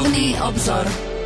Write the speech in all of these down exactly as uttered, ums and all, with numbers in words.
Plný obzor.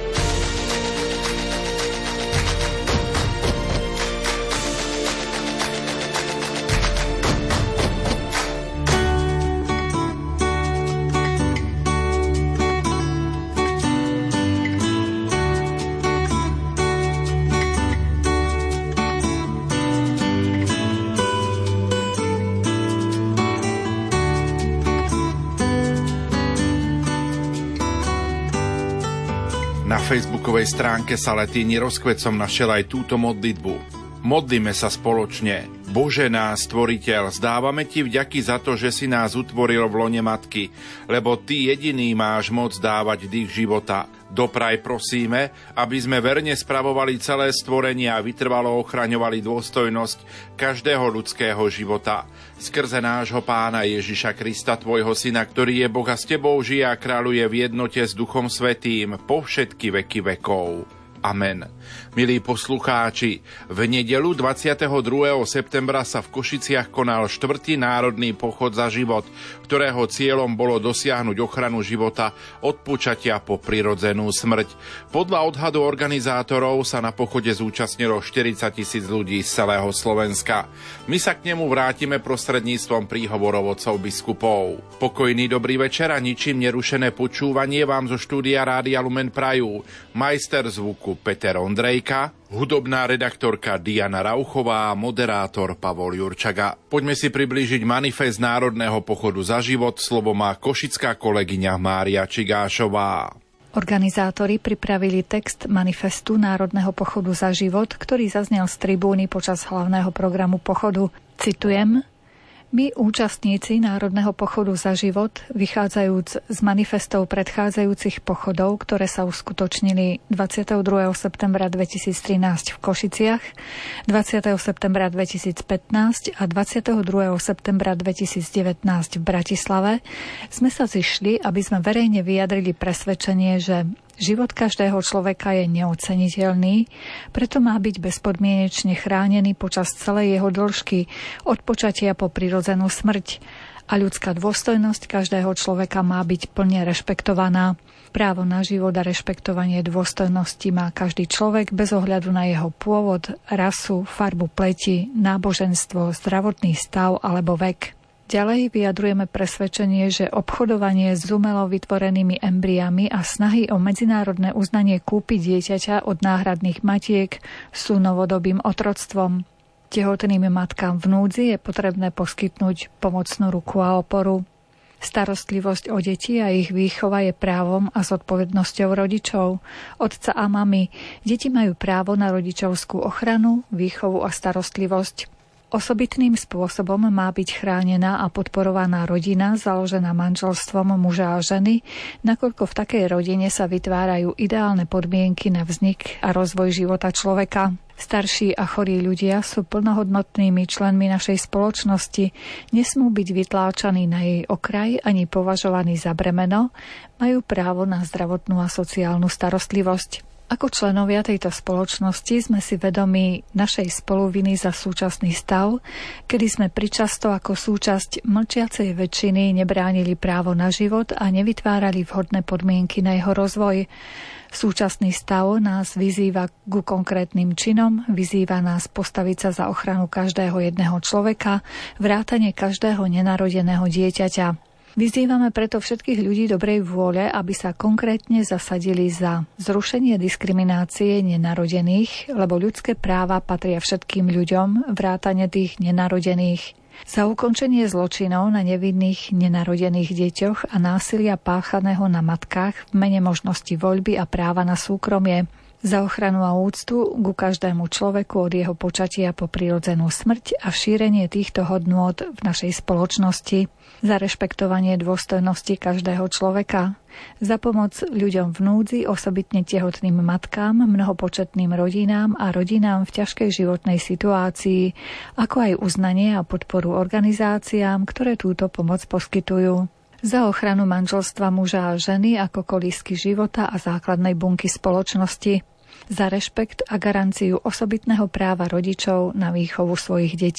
Na facebookovej stránke Saletini rozkvet som našiel aj túto modlitbu. Modlíme sa spoločne. Bože náš stvoriteľ, zdávame Ti vďaky za to, že si nás utvoril v lone matky, lebo Ty jediný máš moc dávať dých života. Dopraj prosíme, aby sme verne spravovali celé stvorenie a vytrvalo ochraňovali dôstojnosť každého ľudského života. Skrze nášho Pána Ježiša Krista, Tvojho Syna, ktorý je Boh a s Tebou žije a kráľuje v jednote s Duchom Svätým po všetky veky vekov. Amen. Milí poslucháči, v nedeľu dvadsiateho druhého septembra sa v Košiciach konal štvrtý národný pochod za život, ktorého cieľom bolo dosiahnuť ochranu života od počatia po prirodzenú smrť. Podľa odhadu organizátorov sa na pochode zúčastnilo štyridsať tisíc ľudí z celého Slovenska. My sa k nemu vrátime prostredníctvom príhovorov otcov biskupov. Pokojný dobrý večer a ničím nerušené počúvanie vám zo štúdia Rádia Lumen prajú majster zvuku Peter Ondrejka, hudobná redaktorka Diana Rauchová a moderátor Pavol Jurčaga. Poďme si priblížiť manifest Národného pochodu za život. Slovo má košická kolegyňa Mária Čigášová. Organizátori pripravili text manifestu Národného pochodu za život, ktorý zaznel z tribúny počas hlavného programu pochodu. Citujem: My, účastníci Národného pochodu za život, vychádzajúc z manifestov predchádzajúcich pochodov, ktoré sa uskutočnili dvadsiateho druhého septembra dvetisíctrinásť v Košiciach, dvadsiateho septembra dvetisícpätnásť a dvadsiateho druhého septembra dvetisícdevätnásť v Bratislave, sme sa zišli, aby sme verejne vyjadrili presvedčenie, že život každého človeka je neoceniteľný, preto má byť bezpodmienečne chránený počas celej jeho dĺžky, od počatia po prirodzenú smrť. A ľudská dôstojnosť každého človeka má byť plne rešpektovaná. Právo na život a rešpektovanie dôstojnosti má každý človek bez ohľadu na jeho pôvod, rasu, farbu pleti, náboženstvo, zdravotný stav alebo vek. Ďalej vyjadrujeme presvedčenie, že obchodovanie s umelo vytvorenými embryami a snahy o medzinárodné uznanie kúpy dieťaťa od náhradných matiek sú novodobým otroctvom. Tehotným matkám v núdzi je potrebné poskytnúť pomocnú ruku a oporu. Starostlivosť o deti a ich výchova je právom a zodpovednosťou rodičov. Otca a mamy. Deti majú právo na rodičovskú ochranu, výchovu a starostlivosť. Osobitným spôsobom má byť chránená a podporovaná rodina založená manželstvom muža a ženy, nakoľko v takej rodine sa vytvárajú ideálne podmienky na vznik a rozvoj života človeka. Starší a chorí ľudia sú plnohodnotnými členmi našej spoločnosti, nesmú byť vytláčaní na jej okraj ani považovaní za bremeno, majú právo na zdravotnú a sociálnu starostlivosť. Ako členovia tejto spoločnosti sme si vedomí našej spoluviny za súčasný stav, kedy sme pričasto ako súčasť mlčiacej väčšiny nebránili právo na život a nevytvárali vhodné podmienky na jeho rozvoj. Súčasný stav nás vyzýva ku konkrétnym činom, vyzýva nás postaviť sa za ochranu každého jedného človeka, vrátane každého nenarodeného dieťaťa. Vyzývame preto všetkých ľudí dobrej vôle, aby sa konkrétne zasadili za zrušenie diskriminácie nenarodených, lebo ľudské práva patria všetkým ľuďom, vrátane tých nenarodených. Za ukončenie zločinov na nevinných nenarodených deťoch a násilia páchaného na matkách v mene možnosti voľby a práva na súkromie. Za ochranu a úctu ku každému človeku od jeho počatia po prirodzenú smrť a šírenie týchto hodnôt v našej spoločnosti. Za rešpektovanie dôstojnosti každého človeka. Za pomoc ľuďom v núdzi, osobitne tehotným matkám, mnohopočetným rodinám a rodinám v ťažkej životnej situácii, ako aj uznanie a podporu organizáciám, ktoré túto pomoc poskytujú. Za ochranu manželstva muža a ženy ako kolísky života a základnej bunky spoločnosti. Za rešpekt a garanciu osobitného práva rodičov na výchovu svojich detí.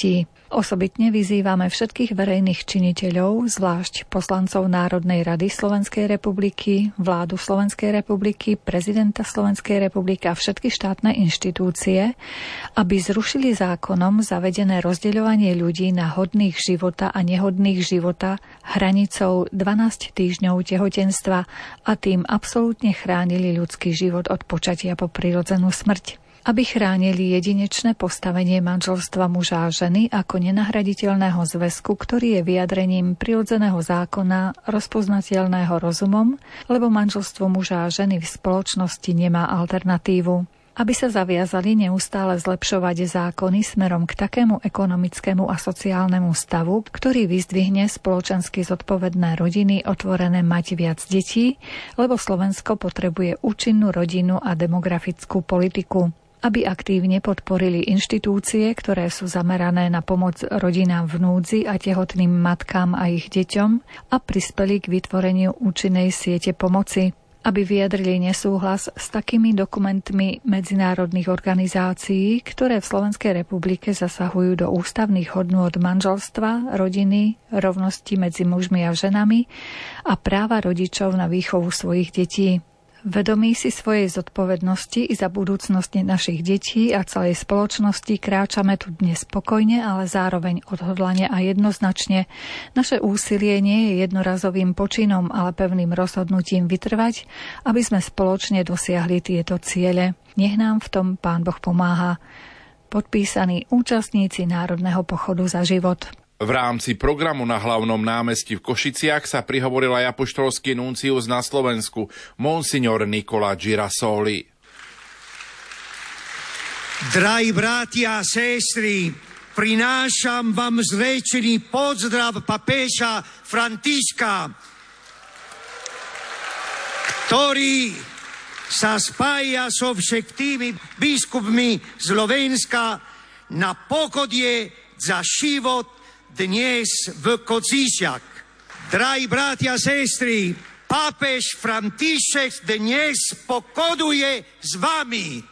Osobitne vyzývame všetkých verejných činiteľov, zvlášť poslancov Národnej rady Slovenskej republiky, vládu Slovenskej republiky, prezidenta Slovenskej republiky a všetky štátne inštitúcie, aby zrušili zákonom zavedené rozdeľovanie ľudí na hodných života a nehodných života hranicou dvanásť týždňov tehotenstva a tým absolútne chránili ľudský život od počatia po prirodzenú smrť. Aby chránili jedinečné postavenie manželstva muža a ženy ako nenahraditeľného zväzku, ktorý je vyjadrením prirodzeného zákona, rozpoznateľného rozumom, lebo manželstvo muža a ženy v spoločnosti nemá alternatívu. Aby sa zaviazali neustále zlepšovať zákony smerom k takému ekonomickému a sociálnemu stavu, ktorý vyzdvihne spoločensky zodpovedné rodiny otvorené mať viac detí, lebo Slovensko potrebuje účinnú rodinu a demografickú politiku. Aby aktívne podporili inštitúcie, ktoré sú zamerané na pomoc rodinám v núdzi a tehotným matkám a ich deťom a prispeli k vytvoreniu účinnej siete pomoci. Aby vyjadrili nesúhlas s takými dokumentmi medzinárodných organizácií, ktoré v Slovenskej republike zasahujú do ústavných hodnôt manželstva, rodiny, rovnosti medzi mužmi a ženami a práva rodičov na výchovu svojich detí. Vedomí si svojej zodpovednosti i za budúcnosť našich detí a celej spoločnosti kráčame tu dnes spokojne, ale zároveň odhodlane a jednoznačne. Naše úsilie nie je jednorazovým počinom, ale pevným rozhodnutím vytrvať, aby sme spoločne dosiahli tieto ciele. Nech nám v tom Pán Boh pomáha. Podpísaní účastníci Národného pochodu za život. V rámci programu na Hlavnom námestí v Košiciach sa prihovoril aj apoštolský nuncius na Slovensku, monsignor Nicola Girasoli. Drahí bratia a sestry, prinášam vám zrečený pozdrav papéža Františka, ktorý sa spája so všetkými biskupmi Slovenska na pochodie za život dnes v Košiciach. Drahí bratia a sestry, pápež František dnes pochoduje s vami.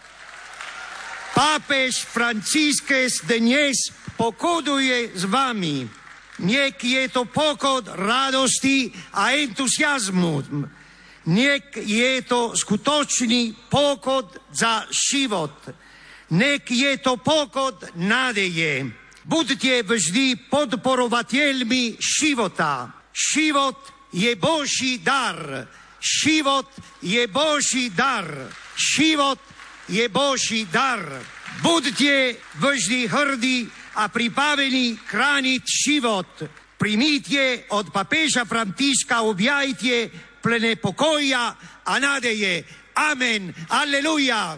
Pápež František dnes pochoduje s vami. Nech je to pochod radosti a entuziazmu. Nech je to skutočný pochod za život. Nech je to pochod nádeje. Buďte vždy podporovateľmi života. Život je Boží dar. Život je Boží dar. Život je Boží dar. Buďte vždy hrdí a pripravení chrániť život. Primíte od papéža Františka objajte plné pokoja a nádeje. Amen. Aleluja.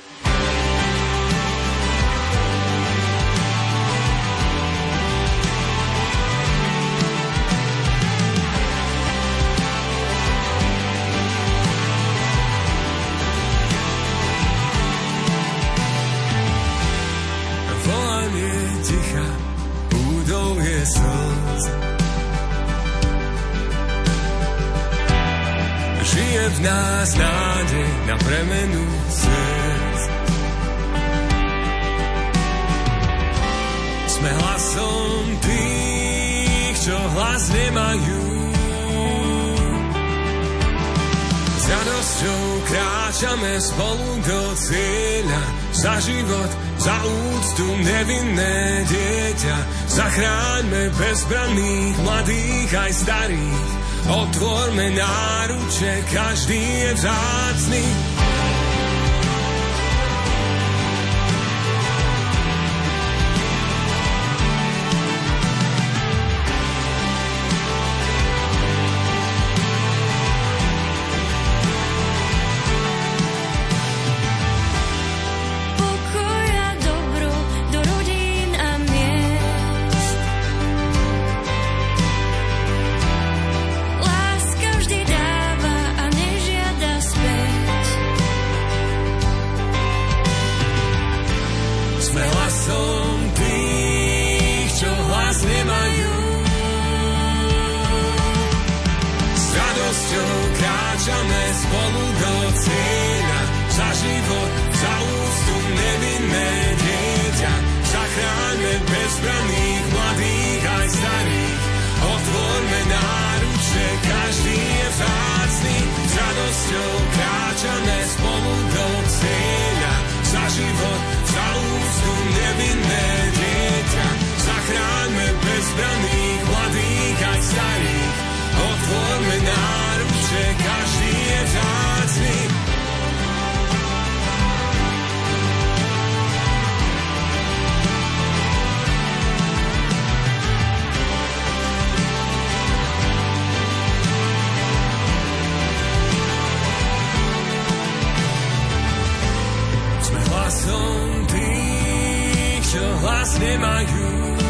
Žije v nás nádej na premenu srdc. Sme hlasom tých, čo hlas nemajú. S radosťou kráčame spolu do cieľa. Za život, za úctu nevinné dieťa. Zachráňme bezbranných, mladých aj starých. Otvorme náruče, každý je vzácny. Za život, za úctu nevinné dieťa, za Zachráňme bezbranných, mladých aj starých. Otvorme náruče, každý je vzácny. S radosťou kráčame spolu do cieľa. Za život, za úctu, nevinné dieťa. Zachráňme bezbranných, mladých aj starých. Otvorme náruče, každý je vzácny. Hlasom tých, čo hlas nemajú.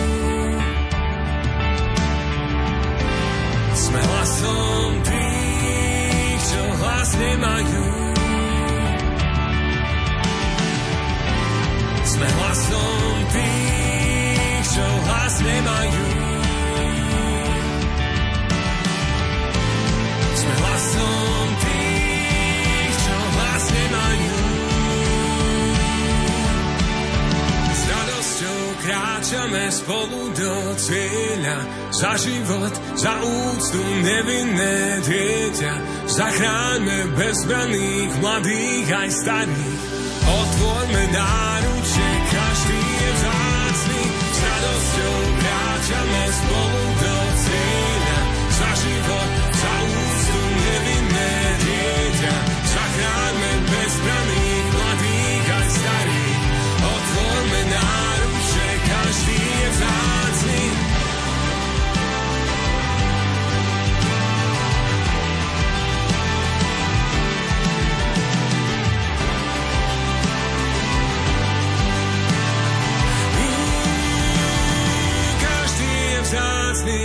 Sme hlasom tých, čo hlas nemajú. Sme hlasom tých, čo hlas nemajú. Sme hlasom tých, čo hlas nemajú. Kráčame spolu do cieľa, za život, za úctu, nevinné dieťa. Zachráňme bezbranných, mladých aj starých. Otvorme náruče, každý je vzácny. S radosťou kráčame spolu do cieľa, za život, za úctu, nevinné dieťa. Zachráňme bezbranných, mladých aj starých. Otvorme náruče, každý je vzácny. Každý je vzácny.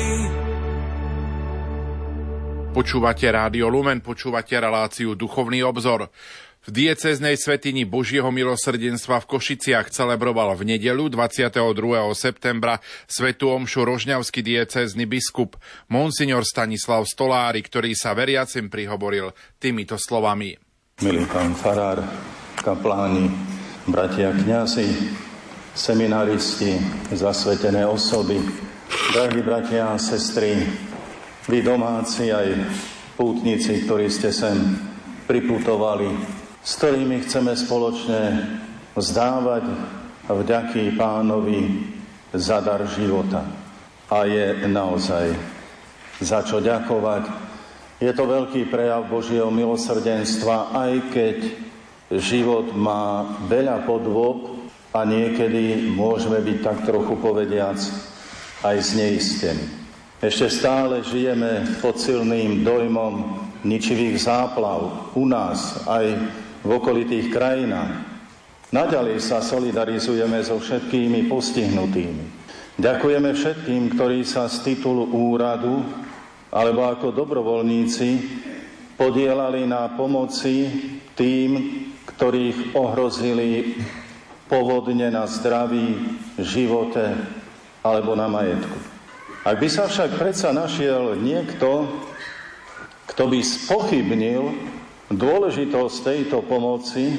Počúvate Rádio Lumen, počúvate reláciu Duchovný obzor. V diecéznej svätyni Božieho milosrdenstva v Košiciach celebroval v nedeľu dvadsiateho druhého septembra svätú omšu rožňavský diecézny biskup monsignor Stanislav Stolári, ktorý sa veriacim prihovoril týmito slovami. Milý pán farár, kapláni, bratia kňazi, seminaristi, zasvetené osoby, drahí bratia a sestry, vy domáci aj pútnici, ktorí ste sem priputovali, s ktorými chceme spoločne vzdávať vďaky Pánovi za dar života. A je naozaj za čo ďakovať. Je to veľký prejav Božieho milosrdenstva, aj keď život má veľa podôb a niekedy môžeme byť tak trochu povediac aj zneistení. Ešte stále žijeme pod silným dojmom ničivých záplav u nás aj v okolitých krajinách. Naďalej sa solidarizujeme so všetkými postihnutými. Ďakujeme všetkým, ktorí sa z titulu úradu alebo ako dobrovoľníci podielali na pomoci tým, ktorých ohrozili povodne na zdraví, živote alebo na majetku. Ak by sa však predsa našiel niekto, kto by spochybnil dôležitosť tejto pomoci,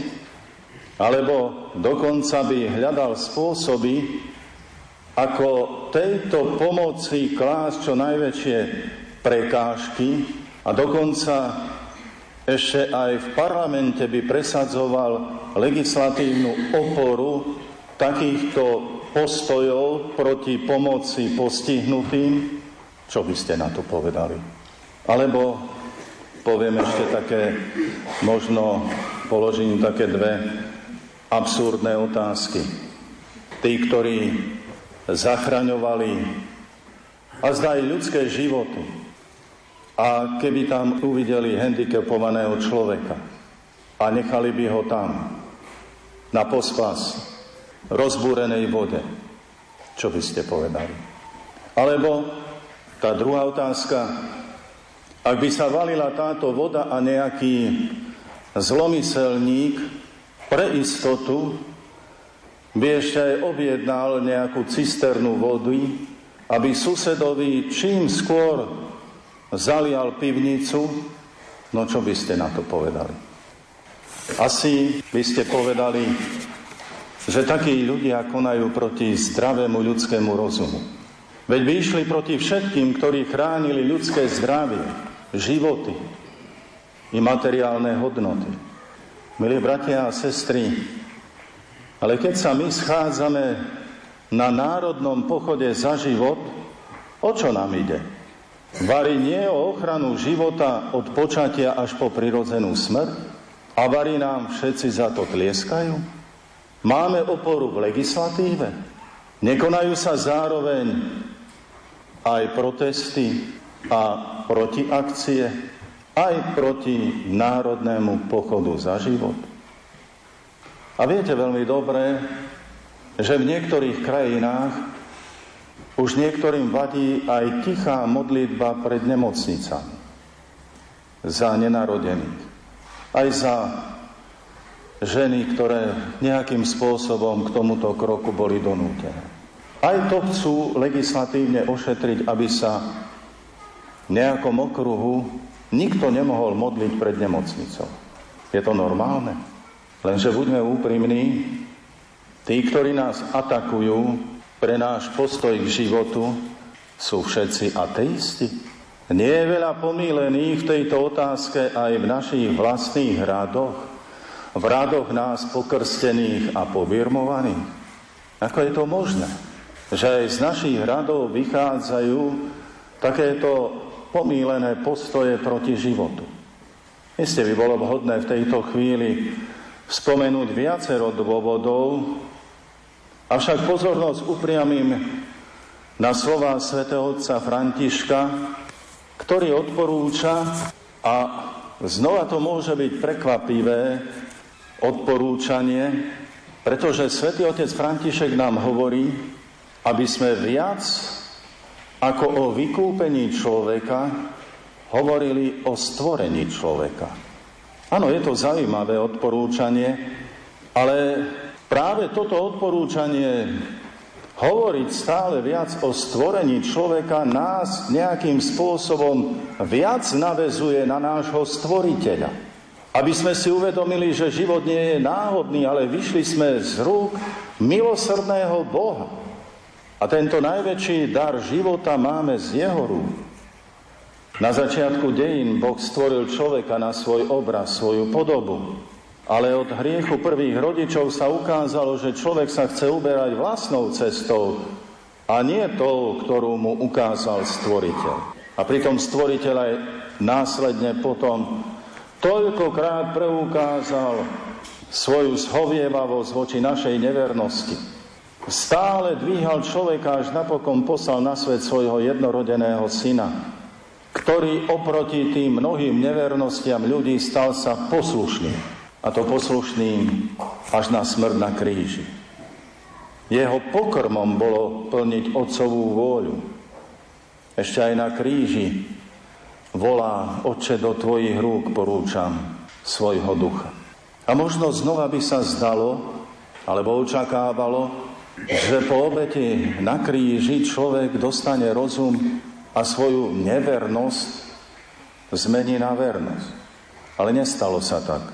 alebo dokonca by hľadal spôsoby, ako tejto pomoci klásť čo najväčšie prekážky a dokonca ešte aj v parlamente by presadzoval legislatívnu oporu takýchto postojov proti pomoci postihnutým, čo by ste na to povedali? Alebo poviem ešte také, možno položím také dve absurdné otázky. Tí, ktorí zachraňovali a zdá aj ľudské životy, a keby tam uvideli handicapovaného človeka a nechali by ho tam na pospas rozbúrenej vode, čo by ste povedali? Alebo tá druhá otázka, ak by sa valila táto voda a nejaký zlomyselník pre istotu by ešte aj objednal nejakú cisternu vody, aby susedovi čím skôr zalial pivnicu, no čo by ste na to povedali? Asi by ste povedali, že takí ľudia konajú proti zdravému ľudskému rozumu. Veď by išli proti všetkým, ktorí chránili ľudské zdravie, životy i materiálne hodnoty. Milí bratia a sestry, ale keď sa my schádzame na národnom pochode za život, o čo nám ide? Vari nie o ochranu života od počatia až po prirodzenú smrť? A vari nám všetci za to tlieskajú? Máme oporu v legislatíve? Nekonajú sa zároveň aj protesty a protiakcie, aj proti národnému pochodu za život? A viete veľmi dobre, že v niektorých krajinách už niektorým vadí aj tichá modlitba pred nemocnicami za nenarodených, aj za ženy, ktoré nejakým spôsobom k tomuto kroku boli donútené. Aj to chcú legislatívne ošetriť, aby sa v nejakom okruhu nikto nemohol modliť pred nemocnicou. Je to normálne? Lenže buďme úprimní, tí, ktorí nás atakujú pre náš postoj k životu, sú všetci ateisti. Nie je veľa pomýlených v tejto otázke aj v našich vlastných radoch, v radoch nás pokrstených a pobirmovaných. Ako je to možné, že aj z našich radov vychádzajú takéto pomýlené postoje proti životu? Isté by bolo vhodné v tejto chvíli spomenúť viacero dôvodov, avšak pozornosť upriamím na slová svätého otca Františka, ktorý odporúča, a znova to môže byť prekvapivé odporúčanie, pretože svätý otec František nám hovorí, aby sme viac ako o vykúpení človeka hovorili o stvorení človeka. Áno, je to zaujímavé odporúčanie, ale práve toto odporúčanie hovoriť stále viac o stvorení človeka nás nejakým spôsobom viac naväzuje na nášho stvoriteľa. Aby sme si uvedomili, že život nie je náhodný, ale vyšli sme z rúk milosrdného Boha. A tento najväčší dar života máme z jeho rúk. Na začiatku dejín Boh stvoril človeka na svoj obraz, svoju podobu. Ale od hriechu prvých rodičov sa ukázalo, že človek sa chce uberať vlastnou cestou a nie tou, ktorú mu ukázal stvoriteľ. A pritom stvoriteľ aj následne potom toľkokrát preukázal svoju zhovievavosť voči našej nevernosti. Stále dvíhal človeka, až napokon poslal na svet svojho jednorodeného syna, ktorý oproti tým mnohým nevernostiam ľudí stal sa poslušným. A to poslušným až na smrť na kríži. Jeho pokrmom bolo plniť otcovú vôľu. Ešte aj na kríži volá: Otče, do tvojich rúk porúčam svojho ducha. A možno znova by sa zdalo, alebo očakávalo, že po obeti na kríži človek dostane rozum a svoju nevernosť zmení na vernosť. Ale nestalo sa tak.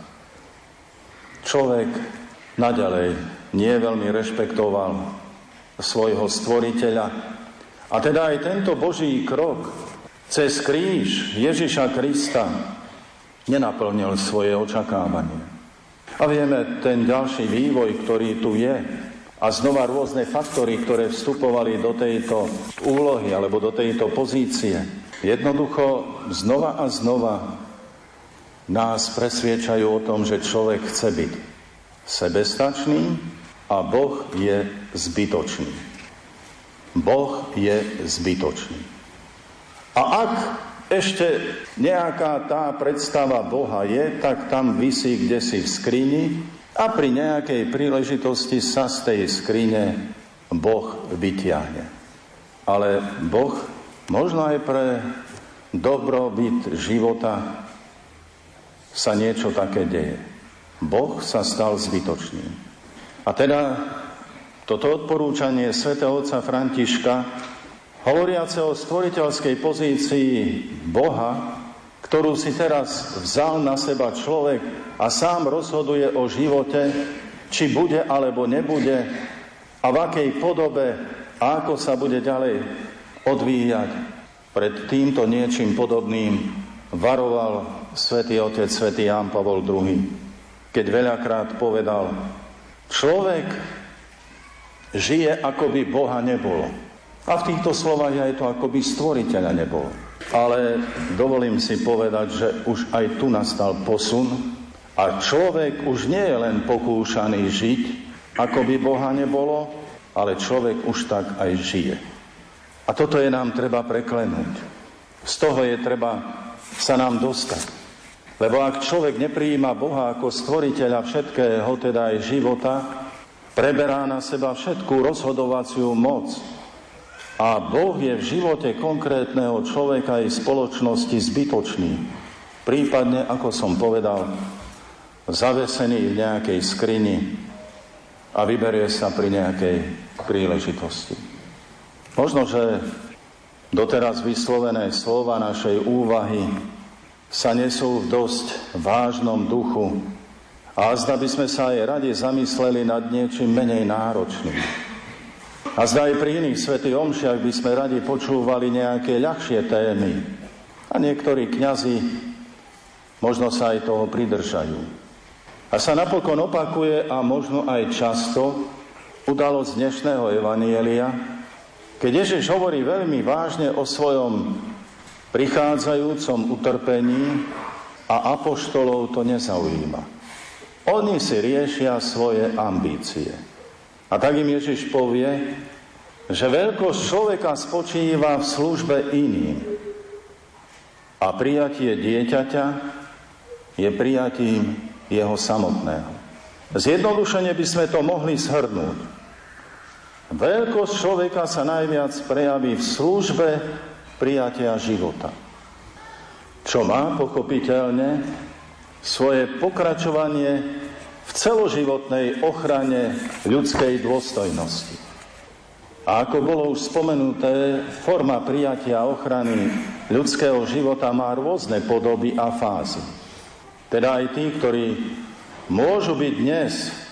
Človek naďalej nie veľmi rešpektoval svojho stvoriteľa. A teda aj tento Boží krok cez kríž Ježiša Krista nenaplnil svoje očakávanie. A vieme ten ďalší vývoj, ktorý tu je, a znova rôzne faktory, ktoré vstupovali do tejto úlohy alebo do tejto pozície, jednoducho znova a znova nás presviedčajú o tom, že človek chce byť sebestačný a Boh je zbytočný. Boh je zbytočný. A ak ešte nejaká tá predstava Boha je, tak tam visí kdesi v skrini a pri nejakej príležitosti sa z tej skrine Boh vytiahne. Ale Boh možno aj pre dobrobyt života sa niečo také deje. Boh sa stal zbytočným. A teda toto odporúčanie svätého otca Františka, hovoriace o stvoriteľskej pozícii Boha, ktorú si teraz vzal na seba človek a sám rozhoduje o živote, či bude alebo nebude a v akej podobe a ako sa bude ďalej odvíjať. Pred týmto niečím podobným varoval svätý otec svätý Ján Pavol druhý, keď veľakrát povedal: človek žije, ako by Boha nebolo. A v týchto slovách aj to, ako by stvoriteľa nebolo. Ale dovolím si povedať, že už aj tu nastal posun a človek už nie je len pokúšaný žiť, ako by Boha nebolo, ale človek už tak aj žije. A toto je nám treba preklenúť. Z toho je treba sa nám dostať. Lebo ak človek neprijíma Boha ako stvoriteľa všetkého, teda aj života, preberá na seba všetkú rozhodovaciu moc. A Boh je v živote konkrétneho človeka i spoločnosti zbytočný. Prípadne, ako som povedal, zavesený v nejakej skrini a vyberie sa pri nejakej príležitosti. Možno, že doteraz vyslovené slova našej úvahy sa nesú v dosť vážnom duchu a azda by sme sa aj radi zamysleli nad niečím menej náročným. A zda aj pri iných svätých omšiach by sme radi počúvali nejaké ľahšie témy a niektorí kňazi možno sa aj toho pridržajú. A sa napokon opakuje a možno aj často udalosť dnešného evanjelia, keď Ježiš hovorí veľmi vážne o svojom prichádzajúcom utrpení a apoštolov to nezaujíma. Oni si riešia svoje ambície. A tak im Ježiš povie, že veľkosť človeka spočíva v službe iným. A prijatie dieťaťa je prijatím jeho samotného. Zjednodušene by sme to mohli zhrnúť. Veľkosť človeka sa najviac prejaví v službe prijatia života, čo má pochopiteľne svoje pokračovanie v celoživotnej ochrane ľudskej dôstojnosti. A ako bolo už spomenuté, forma prijatia a ochrany ľudského života má rôzne podoby a fázy. Teda aj tí, ktorí môžu byť dnes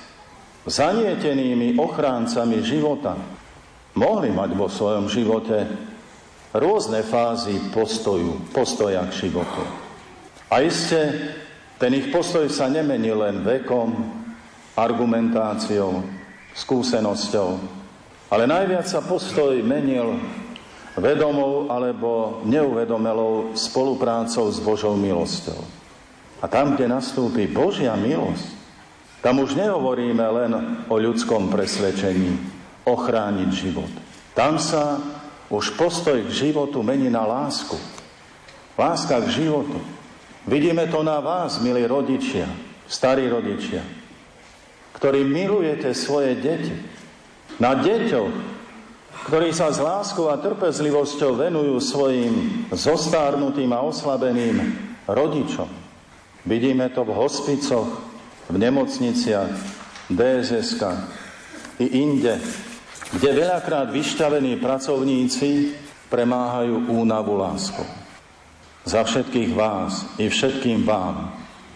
zanietenými ochráncami života, mohli mať vo svojom živote rôzne fázy postoju, postoja k životu. A iste, ten ich postoj sa nemení len vekom, argumentáciou, skúsenosťou, ale najviac sa postoj menil vedomou alebo neuvedomelou spoluprácou s Božou milosťou. A tam, kde nastúpi Božia milosť, tam už nehovoríme len o ľudskom presvedčení ochrániť život. Tam sa už postoj k životu mení na lásku. Láska k životu. Vidíme to na vás, milí rodičia, starí rodičia, ktorí milujete svoje deti. Na deťoch, ktorí sa s láskou a trpezlivosťou venujú svojim zostárnutým a oslabeným rodičom. Vidíme to v hospicoch, v nemocniciach, dé es eskách i inde, kde veľakrát vyšťavení pracovníci premáhajú únavu láskou. Za všetkých vás i všetkým vám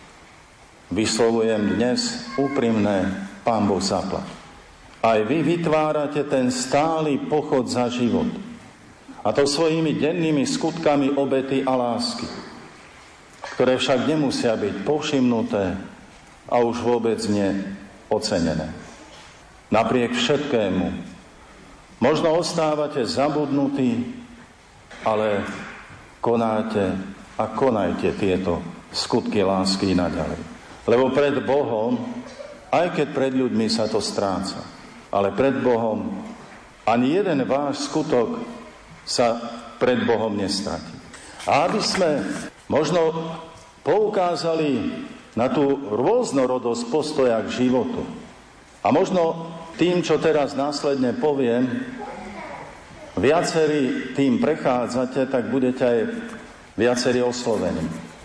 vyslovujem dnes úprimné Pán Boh zaplať. Aj vy vytvárate ten stály pochod za život. A to svojimi dennými skutkami obety a lásky, ktoré však nemusia byť povšimnuté a už vôbec nie ocenené. Napriek všetkému možno ostávate zabudnutí, ale konáte a konajte tieto skutky lásky naďalej. Lebo pred Bohom, aj keď pred ľuďmi sa to stráca, ale pred Bohom ani jeden váš skutok sa pred Bohom nestratí. A aby sme možno poukázali na tú rôznorodosť postoja k životu. A možno tým, čo teraz následne poviem, viacerí tým prechádzate, tak budete aj viacerí oslovení.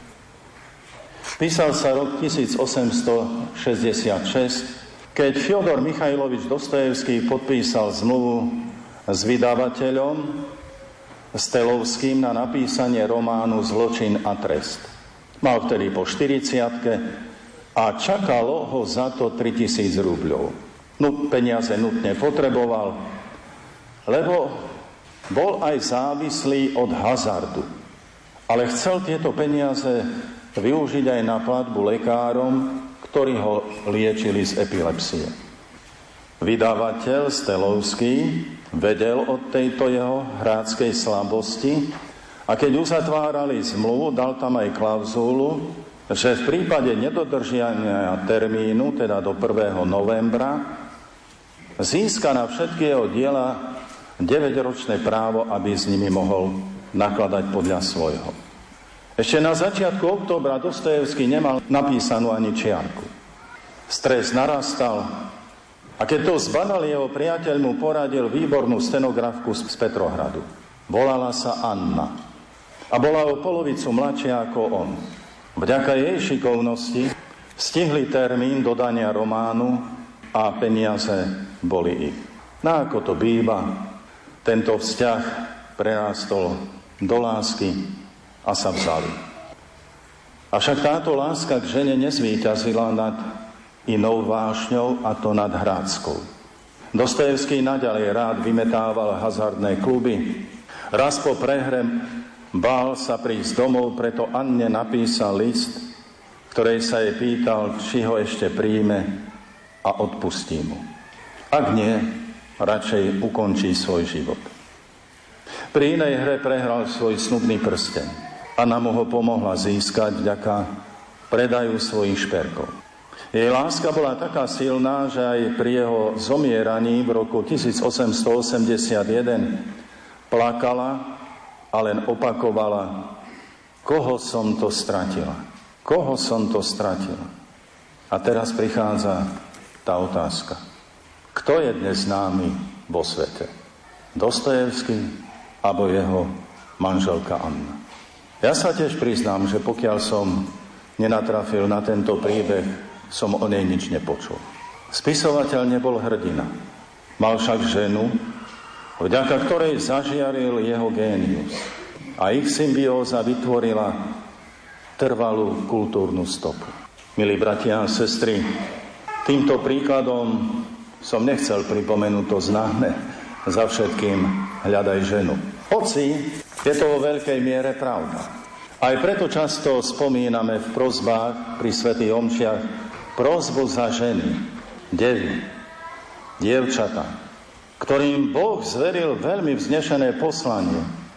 Písal sa rok tisícosemstošesťdesiatšesť, keď Fjodor Michajlovič Dostojevský podpísal zmluvu s vydavateľom Stelovským na napísanie románu Zločin a trest. Mal vtedy po štyridsiatke a čakalo ho za to tritisíc rubľov. No, peniaze nutne potreboval, lebo bol aj závislý od hazardu. Ale chcel tieto peniaze využiť aj na platbu lekárom, ktorí ho liečili z epilepsie. Vydavateľ Stelovský vedel o tejto jeho hráckej slabosti a keď uzatvárali zmluvu, dal tam aj klauzulu, že v prípade nedodržiania termínu, teda do prvého novembra, získa na všetky jeho diela deväťročné právo, aby s nimi mohol nakladať podľa svojho. Ešte na začiatku októbra Dostojevský nemal napísanú ani čiarku. Stres narastal a keď to zbadal, jeho priateľ mu poradil výbornú stenografku z Petrohradu. Volala sa Anna a bola o polovicu mladšia ako on. Vďaka jej šikovnosti stihli termín dodania románu a peniaze boli ich. No ako to býva, tento vzťah prerástol do lásky a sa vzali. Avšak táto láska k žene nezvíťazila nad inou vášňou, a to nad hráckou. Dostojevský naďalej rád vymetával hazardné kluby. Raz po prehre bál sa prísť domov, preto Anne napísal list, ktorej sa jej pýtal, či ho ešte príjme a odpustí mu. Ak nie, radšej ukončí svoj život. Pri inej hre prehral svoj snubný prsteň. Anna mu ho pomohla získať vďaka predaju svojich šperkov. Jej láska bola taká silná, že aj pri jeho zomieraní v roku tisícosemstoosemdesiatjeden plakala a len opakovala: koho som to stratila? Koho som to stratila? A teraz prichádza tá otázka. Kto je dnes známy vo svete? Dostojevský alebo jeho manželka Anna? Ja sa tiež priznám, že pokiaľ som nenatrafil na tento príbeh, som o nej nič nepočul. Spisovateľ nebol hrdina. Mal však ženu, vďaka ktorej zažiaril jeho génius. A ich symbióza vytvorila trvalú kultúrnu stopu. Milí bratia a sestry, týmto príkladom som nechcel pripomenúť to známe: za všetkým hľadaj ženu. Hoci je to vo veľkej miere pravda. Aj preto často spomíname v prosbách pri svätých omšiach prosbu za ženy, devy, dievčatá, ktorým Boh zveril veľmi vznešené poslanie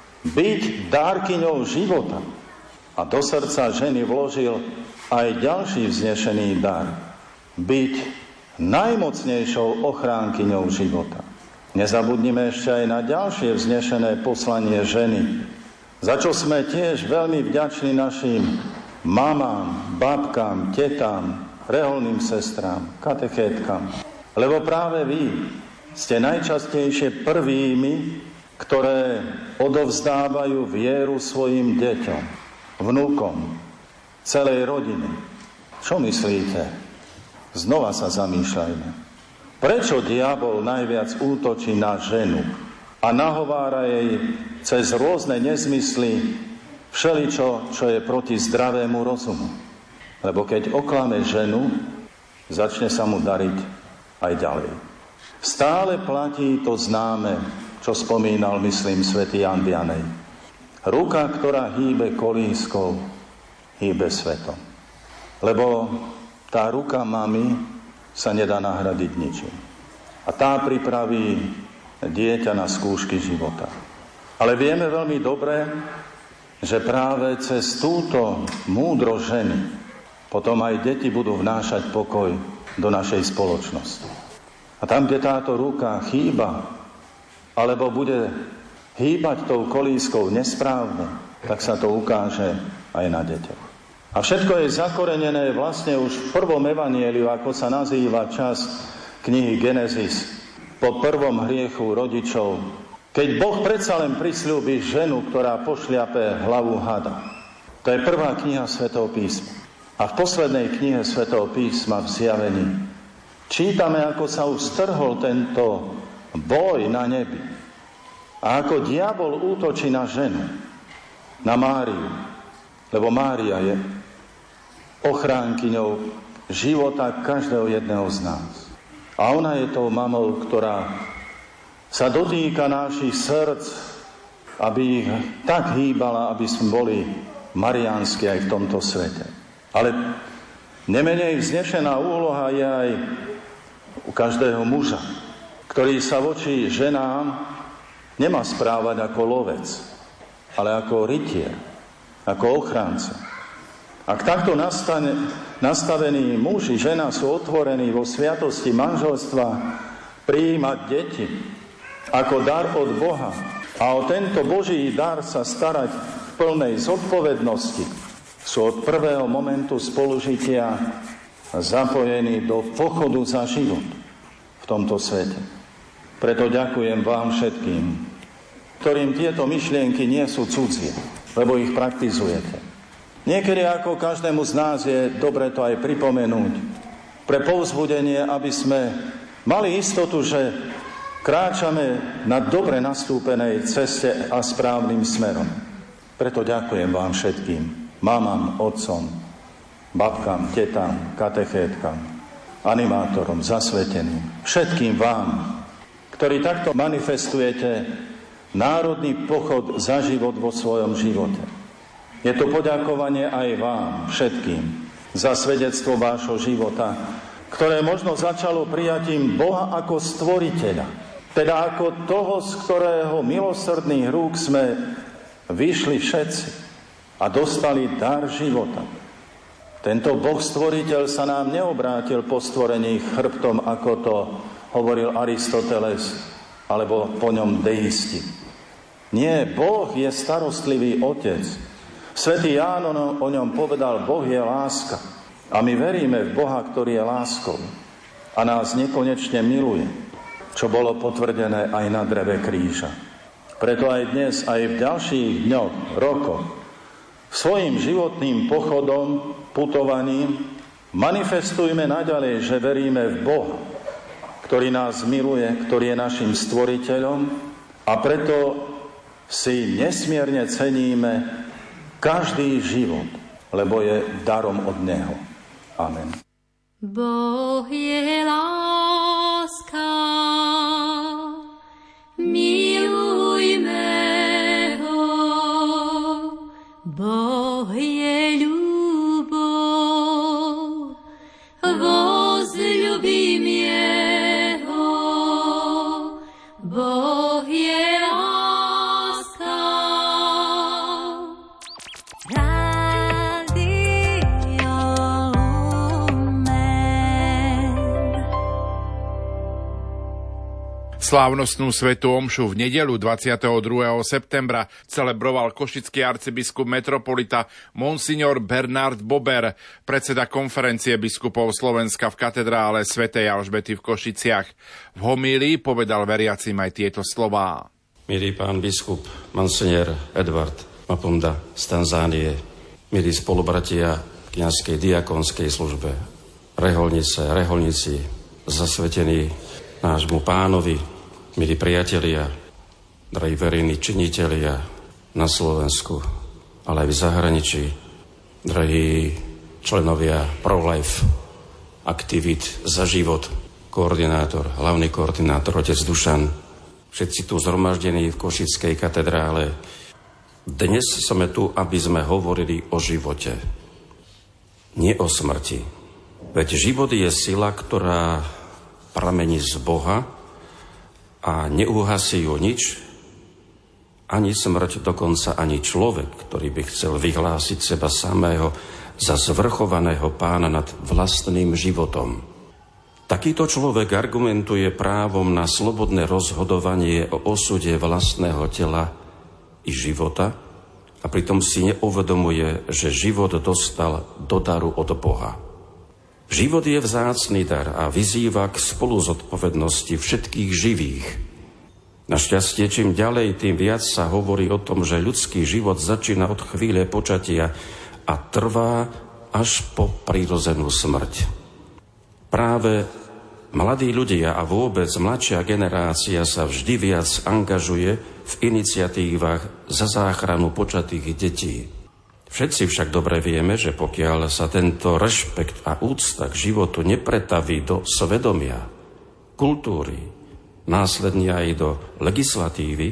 byť dárkyňou života, a do srdca ženy vložil aj ďalší vznešený dar byť najmocnejšou ochránkyňou života. Nezabudnime ešte aj na ďalšie vznešené poslanie ženy, za čo sme tiež veľmi vďační našim mamám, babkám, tetám, reholným sestrám, katechétkam. Lebo práve vy ste najčastejšie prvými, ktoré odovzdávajú vieru svojim deťom, vnúkom, celej rodine. Čo myslíte? Znova sa zamýšľajme. Prečo diabol najviac útočí na ženu a nahovára jej cez rôzne nezmysly všeličo, čo je proti zdravému rozumu? Lebo keď oklame ženu, začne sa mu dariť aj ďalej. Stále platí to známe, čo spomínal, myslím, svätý Ján Vianej. Ruka, ktorá hýbe kolískou, hýbe svetom. Lebo tá ruka mamy sa nedá nahradiť ničím. A tá pripraví dieťa na skúšky života. Ale vieme veľmi dobre, že práve cez túto múdro ženy potom aj deti budú vnášať pokoj do našej spoločnosti. A tam, kde táto ruka chýba, alebo bude hýbať tou kolískou nesprávne, tak sa to ukáže aj na deťoch. A všetko je zakorenené vlastne už v prvom evanjeliu, ako sa nazýva časť knihy Genesis, po prvom hriechu rodičov, keď Boh predsa len prisľúbi ženu, ktorá pošliape hlavu hada. To je prvá kniha Svätého písma. A v poslednej knihe Svätého písma v Zjavení čítame, ako sa už strhol tento boj na nebi. A ako diabol útočí na ženu, na Máriu, lebo Mária je ochránkyňou života každého jedného z nás. A ona je tou mamou, ktorá sa dotýka našich srdc, aby ich tak hýbala, aby sme boli mariánsky aj v tomto svete. Ale nemenej vznešená úloha je aj u každého muža, ktorý sa voči ženám nemá správať ako lovec, ale ako rytier, ako ochránca. Ak takto nastane, nastavení muž i žena sú otvorení vo sviatosti manželstva prijímať deti ako dar od Boha a o tento Boží dar sa starať v plnej zodpovednosti, sú od prvého momentu spolužitia zapojení do pochodu za život v tomto svete. Preto ďakujem vám všetkým, ktorým tieto myšlienky nie sú cudzie, lebo ich praktizujete. Niekedy, ako každému z nás, je dobre to aj pripomenúť pre povzbudenie, aby sme mali istotu, že kráčame na dobre nastúpenej ceste a správnym smerom. Preto ďakujem vám všetkým, mamám, otcom, babkám, tetám, katechétkam, animátorom, zasveteným, všetkým vám, ktorí takto manifestujete národný pochod za život vo svojom živote. Je to poďakovanie aj vám, všetkým, za svedectvo vášho života, ktoré možno začalo prijatím Boha ako stvoriteľa, teda ako toho, z ktorého milosrdných rúk sme vyšli všetci a dostali dar života. Tento Boh stvoriteľ sa nám neobrátil po stvorení chrbtom, ako to hovoril Aristoteles, alebo po ňom deisti. Nie, Boh je starostlivý otec. Svätý Ján o ňom povedal, Boh je láska. A my veríme v Boha, ktorý je láskou a nás nekonečne miluje, čo bolo potvrdené aj na dreve kríža. Preto aj dnes, aj v ďalších dňoch, rokoch, svojim životným pochodom, putovaním manifestujme naďalej, že veríme v Boha, ktorý nás miluje, ktorý je našim stvoriteľom a preto si nesmierne ceníme každý život, lebo je darom od Neho. Amen. Boh je láska, milujme ho. Boh je ľubov, vozľubím jeho. Boh je láska. Slávnostnú svätú omšu v nedeľu dvadsiateho druhého septembra celebroval košický arcibiskup metropolita Monsignor Bernard Bober, predseda konferencie biskupov Slovenska v katedrále svätej Alžbety v Košiciach. V homílii povedal veriacim aj tieto slová. Milý pán biskup Monsignor Edward Mapunda z Tanzánie, milí spolubratia v kňazskej diakonskej službe, reholnice, reholníci, zasvetení nášmu pánovi, milí priatelia, drahí verejní činitelia na Slovensku, ale aj v zahraničí, drahí členovia Pro-Life Aktivít za život, koordinátor, hlavný koordinátor, otec Dušan, všetci tu zhromaždení v Košickej katedrále. Dnes sme tu, aby sme hovorili o živote, nie o smrti. Veď život je sila, ktorá pramení z Boha a neuhasí ju nič, ani smrť, dokonca ani človek, ktorý by chcel vyhlásiť seba samého za zvrchovaného pána nad vlastným životom. Takýto človek argumentuje právom na slobodné rozhodovanie o osude vlastného tela i života a pritom si neuvedomuje, že život dostal do daru od Boha. Život je vzácny dar a vyzýva k spoluzodpovednosti všetkých živých. Našťastie, čím ďalej, tým viac sa hovorí o tom, že ľudský život začína od chvíle počatia a trvá až po prirodzenú smrť. Práve mladí ľudia a vôbec mladšia generácia sa vždy viac angažuje v iniciatívach za záchranu počatých detí. Všetci však dobre vieme, že pokiaľ sa tento rešpekt a úcta k životu nepretaví do svedomia, kultúry, následne aj do legislatívy,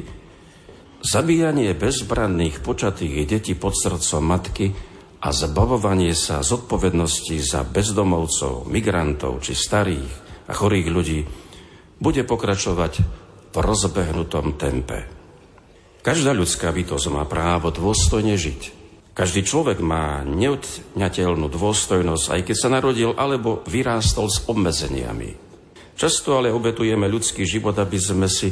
zabíjanie bezbranných počatých detí pod srdcom matky a zbavovanie sa zodpovednosti za bezdomovcov, migrantov či starých a chorých ľudí bude pokračovať v rozbehnutom tempe. Každá ľudská bytosť má právo dôstojne žiť. Každý človek má neodňateľnú dôstojnosť, aj keď sa narodil alebo vyrástol s obmedzeniami. Často ale obetujeme ľudský život, aby sme si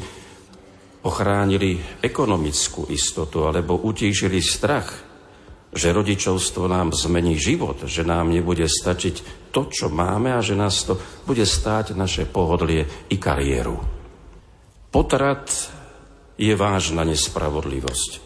ochránili ekonomickú istotu alebo utíšili strach, že rodičovstvo nám zmení život, že nám nebude stačiť to, čo máme a že nás to bude stáť naše pohodlie i kariéru. Potrat je vážna nespravodlivosť.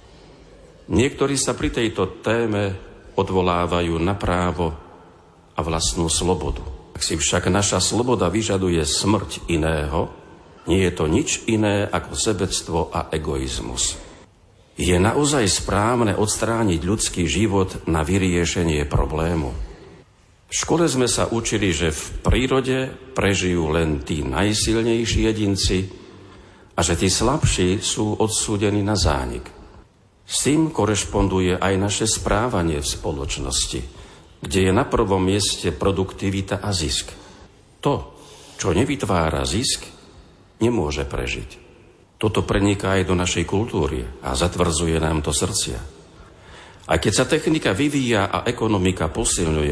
Niektorí sa pri tejto téme odvolávajú na právo a vlastnú slobodu. Ak si však naša sloboda vyžaduje smrť iného, nie je to nič iné ako sebectvo a egoizmus. Je naozaj správne odstrániť ľudský život na vyriešenie problému? V škole sme sa učili, že v prírode prežijú len tí najsilnejší jedinci a že tí slabší sú odsúdení na zánik. S tým korešponduje aj naše správanie v spoločnosti, kde je na prvom mieste produktivita a zisk. To, čo nevytvára zisk, nemôže prežiť. Toto preniká aj do našej kultúry a zatvrdzuje nám to srdcia. A keď sa technika vyvíja a ekonomika posilňuje,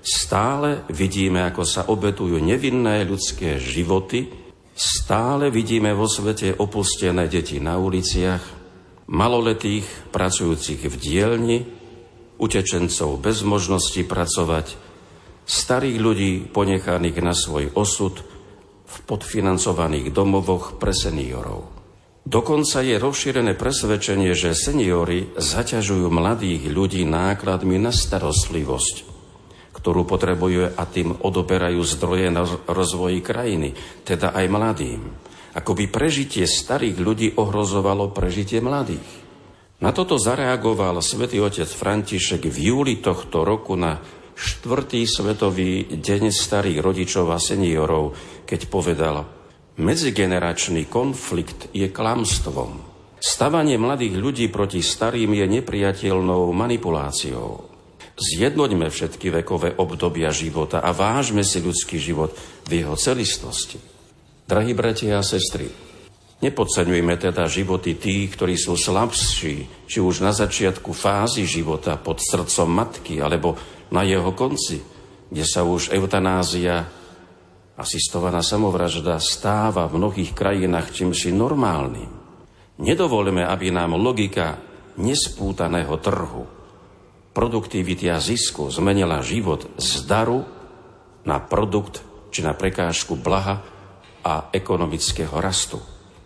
stále vidíme, ako sa obetujú nevinné ľudské životy, stále vidíme vo svete opustené deti na uliciach, maloletých pracujúcich v dielni, utečencov bez možnosti pracovať, starých ľudí ponechaných na svoj osud v podfinancovaných domovoch pre seniorov. Dokonca je rozšírené presvedčenie, že seniori zaťažujú mladých ľudí nákladmi na starostlivosť, ktorú potrebujú a tým odoberajú zdroje na rozvoji krajiny, teda aj mladým. Ako by prežitie starých ľudí ohrozovalo prežitie mladých. Na toto zareagoval svätý otec František v júli tohto roku na štvrtý svetový deň starých rodičov a seniorov, keď povedal: medzigeneračný konflikt je klamstvom. Stavanie mladých ľudí proti starým je nepriateľnou manipuláciou. Zjednoťme všetky vekové obdobia života a vážme si ľudský život v jeho celistvosti. Drahí bratia a sestry, nepodceňujme teda životy tých, ktorí sú slabší, či už na začiatku fázy života pod srdcom matky, alebo na jeho konci, kde sa už eutanázia, asistovaná samovražda stáva v mnohých krajinách čímsi normálnym. Nedovolíme, aby nám logika nespútaného trhu, produktivity a zisku zmenila život z daru na produkt či na prekážku blaha a ekonomického rastu.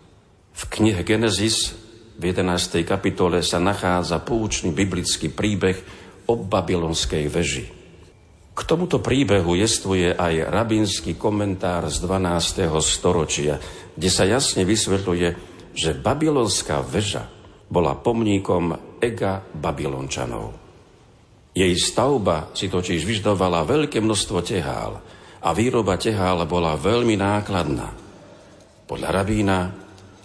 V knihe Genesis v jedenástej kapitole sa nachádza poučný biblický príbeh o babylonskej veži. K tomuto príbehu jestvuje aj rabínsky komentár z dvanásteho storočia, kde sa jasne vysvetľuje, že babylonská veža bola pomníkom ega Babylončanov. Jej stavba si totiž vyžadovala veľké množstvo tehál a výroba tehál bola veľmi nákladná. Podľa rabína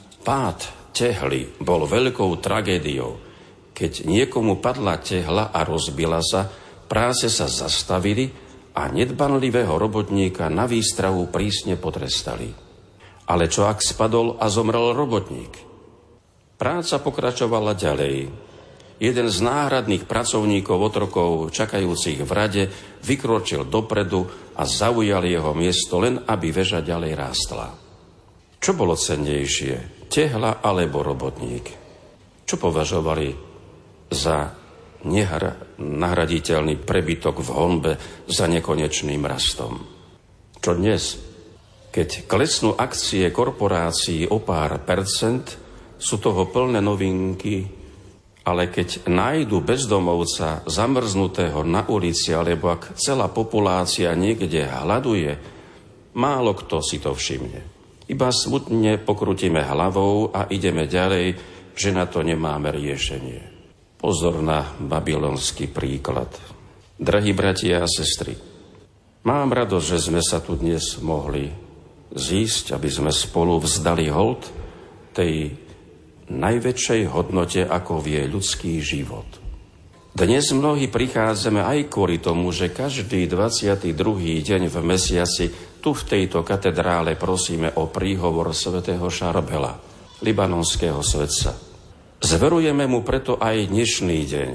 pád tehly bol veľkou tragédiou. Keď niekomu padla tehla a rozbila sa, práce sa zastavili a nedbanlivého robotníka na výstrahu prísne potrestali. Ale čo ak spadol a zomrel robotník? Práca pokračovala ďalej. Jeden z náhradných pracovníkov otrokov, čakajúcich v rade, vykročil dopredu a zaujal jeho miesto, len aby väža ďalej rástla. Čo bolo cennejšie, tehla alebo robotník? Čo považovali za nenahraditeľný prebytok v honbe za nekonečným rastom? Čo dnes? Keď klesnú akcie korporácií o pár percent, sú toho plné novinky. Ale keď nájdu bezdomovca zamrznutého na ulici, alebo ak celá populácia niekde hladuje, málo kto si to všimne. Iba smutne pokrutíme hlavou a ideme ďalej, že na to nemáme riešenie. Pozor na babylonský príklad. Drahí bratia a sestry, mám radosť, že sme sa tu dnes mohli zísť, aby sme spolu vzdali hold tej najväčšej hodnote, ako vie ľudský život. Dnes mnohí prichádzame aj kvôli tomu, že každý dvadsiaty druhý deň v mesiaci tu v tejto katedrále prosíme o príhovor svätého Šarbela, libanonského svetca. Zverujeme mu preto aj dnešný deň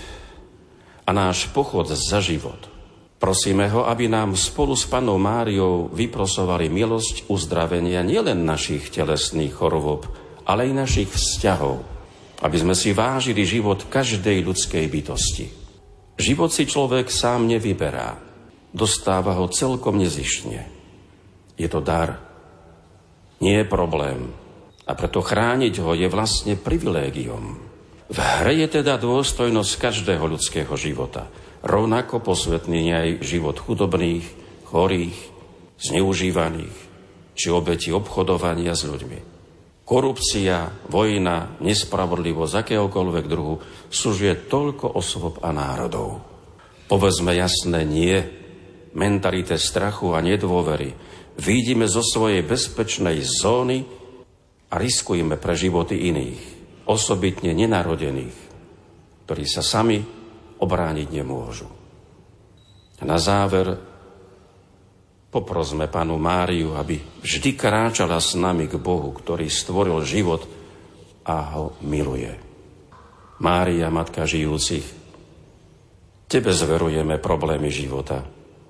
a náš pochod za život. Prosíme ho, aby nám spolu s Pannou Máriou vyprosovali milosť uzdravenia nielen našich telesných chorôb, ale aj našich vzťahov, aby sme si vážili život každej ľudskej bytosti. Život si človek sám nevyberá, dostáva ho celkom nezištne. Je to dar, nie je problém, a preto chrániť ho je vlastne privilégium. V hre je teda dôstojnosť každého ľudského života, rovnako posvetný aj život chudobných, chorých, zneužívaných, či obeti obchodovania s ľuďmi. Korupcia, vojna, nespravodlivosť akéhokoľvek druhu sužuje toľko osôb a národov. Povedzme jasné nie mentalite strachu a nedôvery. Výjdime zo svojej bezpečnej zóny a riskujeme pre životy iných, osobitne nenarodených, ktorí sa sami obrániť nemôžu. A na záver poprosme Pannu Máriu, aby vždy kráčala s nami k Bohu, ktorý stvoril život a ho miluje. Mária, Matka žijúcich, Tebe zverujeme problémy života.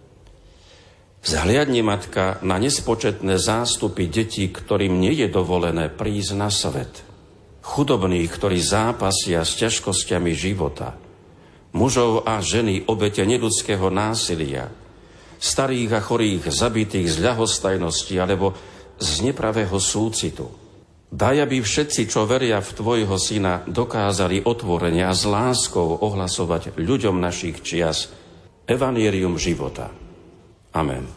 Vzhliadni, Matka, na nespočetné zástupy detí, ktorým nie je dovolené prísť na svet. Chudobných, ktorí zápasia s ťažkosťami života. Mužov a ženy obete neľudského násilia. Starých a chorých zabitých z ľahostajnosti alebo z nepravého súcitu. Daj, aby všetci, čo veria v Tvojho Syna, dokázali otvorene a s láskou ohlasovať ľuďom našich čias evanjelium života. Amen.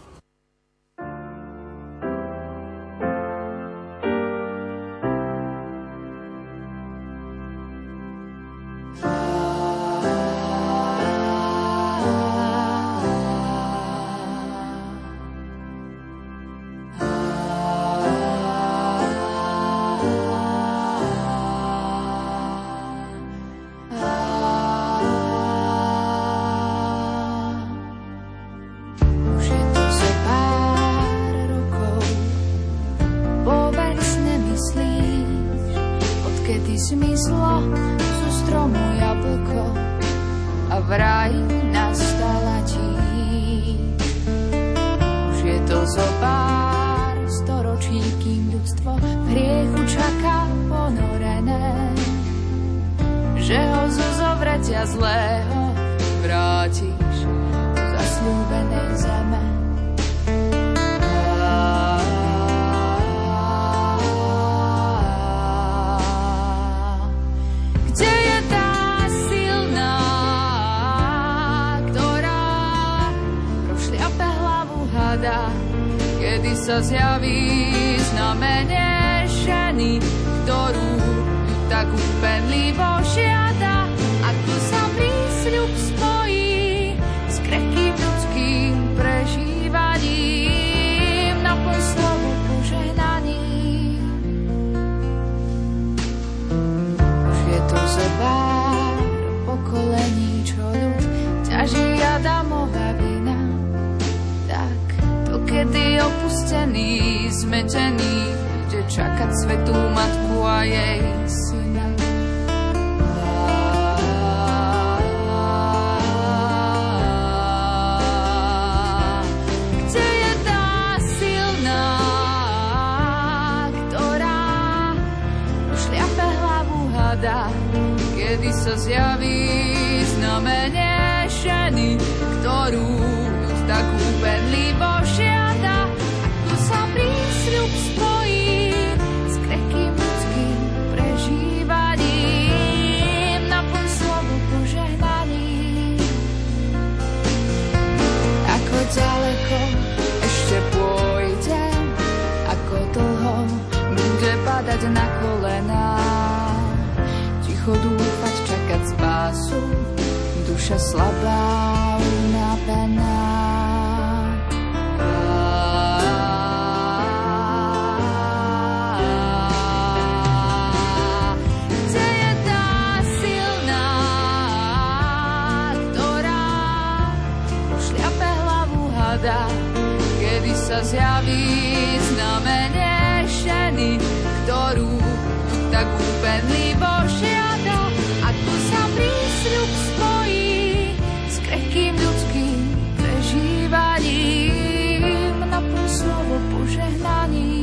Kedy sa zjaví znamenie ženy, ktorú tak úpenlivo žiada, a tu sa prísľub spojí s krehkým ľudským prežívaním, naplň slovo požehnaním. Už je to zobár pokolení, čo ľud ťaží Adamova vina. Kedy opustený, zmetený, bude čakať svätú Matku a jej syna. Kde je tá silná, ktorá šliape hlavu hada, kedy sa zjaví znamenie ženy, ktorú tak úpenlivo žiada, a tu sa prísľub spojí s krehkým ľudským prežívaním, naplň slovo požehnaním. Ako ďaleko ešte pôjdem, ako dlho bude padať na kolená, ticho dúfať, čakať spáť spásu, duša slabá, unavená. Kde je tá silná, ktorá šľape hlavu hada, kedy sa zjaví znamenie ženy, ktorú tak úpenlivo žiada, a tu sa prísľub spojí s krehkým ľudským prežívaním na slovo požehnaní.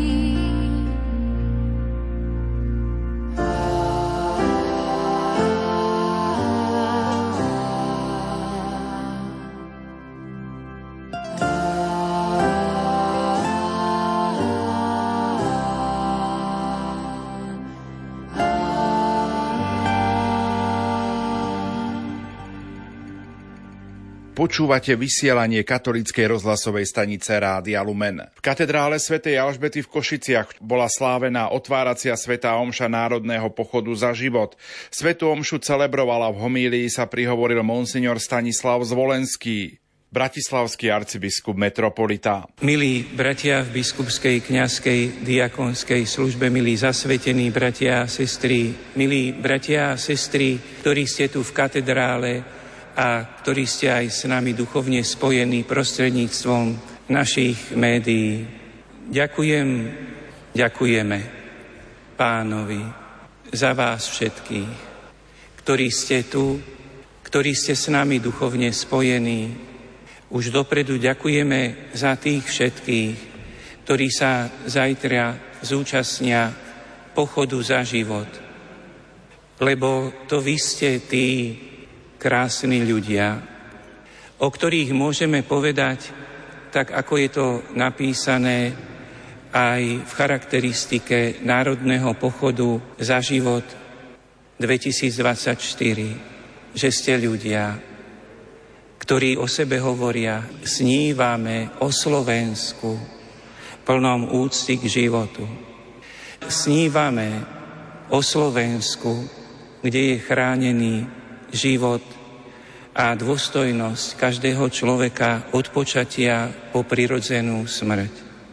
Počúvate vysielanie katolíckej rozhlasovej stanice Rádia Lumen. V katedrále svätej Alžbety v Košiciach bola slávená otváracia svätá omša Národného pochodu za život. Svätú omšu celebrovala, v homílii sa prihovoril monsignor Stanislav Zvolenský, bratislavský arcibiskup metropolita. Milí bratia v biskupskej, kňazskej, diakonskej službe, milí zasvetení bratia a sestry, milí bratia a sestry, ktorí ste tu v katedrále a ktorí ste aj s nami duchovne spojení prostredníctvom našich médií. Ďakujem, ďakujeme Pánovi za vás všetkých, ktorí ste tu, ktorí ste s nami duchovne spojení. Už dopredu ďakujeme za tých všetkých, ktorí sa zajtra zúčastnia pochodu za život. Lebo to vy ste tí krásni ľudia, o ktorých môžeme povedať, tak ako je to napísané aj v charakteristike Národného pochodu za život dvetisícdvadsaťštyri, že ste ľudia, ktorí o sebe hovoria, snívame o Slovensku plnom úcty k životu. Snívame o Slovensku, kde je chránený život a dôstojnosť každého človeka od počatia po prirodzenú smrť.